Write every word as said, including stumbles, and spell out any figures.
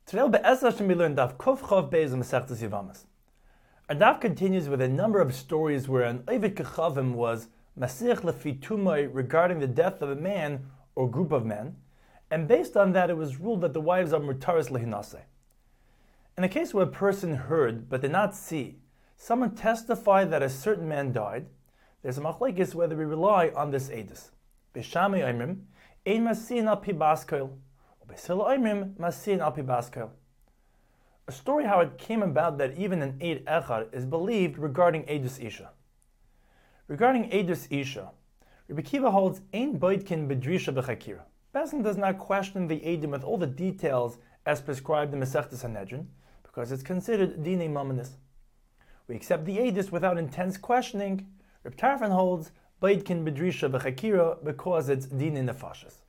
Today, Be'ez Hashem, we learn Daf Kuf Chav Beis of Masechtas Yevamos. Our Daf continues with a number of stories where an Ovid Kechavim was Masich Lefi Tumai regarding the death of a man or group of men, and based on that it was ruled that the wives are Mutaris Lehinase. In a case where a person heard but did not see, someone testified that a certain man died, there's a machlekes whether we rely on this edus. B'Shamai Oimrim, Ein Masin al Pi Baskel, or B'Sila Oimrim, Masin al Pi Baskel. A story how it came about that even an Eid Echad is believed regarding Eidus Isha. Regarding Eidus Isha, Rabbi Kiva holds Ein Boidkin B'Drisha B'Chakira. Bezdin does not question the Eidim with all the details as prescribed in Masechtas Sanhedrin, because it's considered Dinei Mamanis. We accept the Eidus without intense questioning. Reb Tarfon holds Boidkin B'Drisha B'Chakira because it's Dinei Nefashis.